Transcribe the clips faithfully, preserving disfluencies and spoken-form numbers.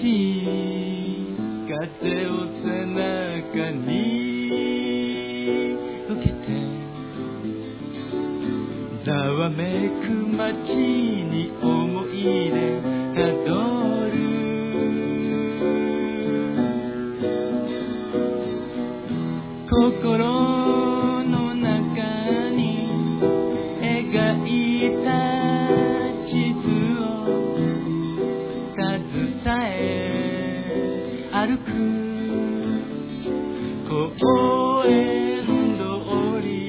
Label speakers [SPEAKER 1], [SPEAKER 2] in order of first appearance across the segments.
[SPEAKER 1] しい風を背中に受けてざわめく街に思い出たどる心の中に描いた地図を携え歩く公園通り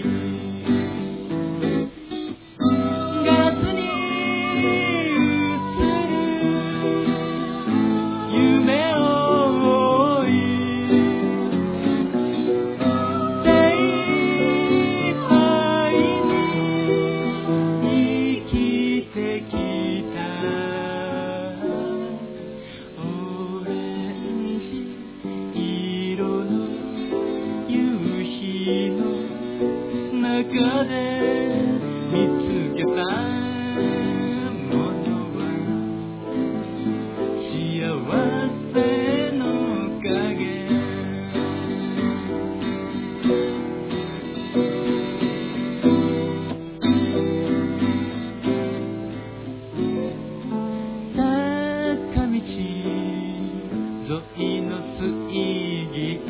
[SPEAKER 1] ガラスに映る夢を追い精一杯に生きてきたオレンジ色の夕日の中で見つけたものは幸せの影坂道沿いの水銀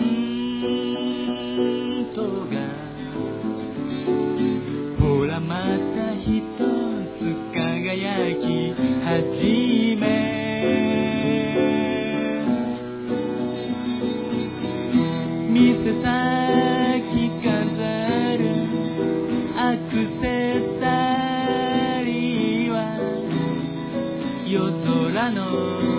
[SPEAKER 1] とがほらまたひとつ輝き始め店先飾るアクセサリーは夜空の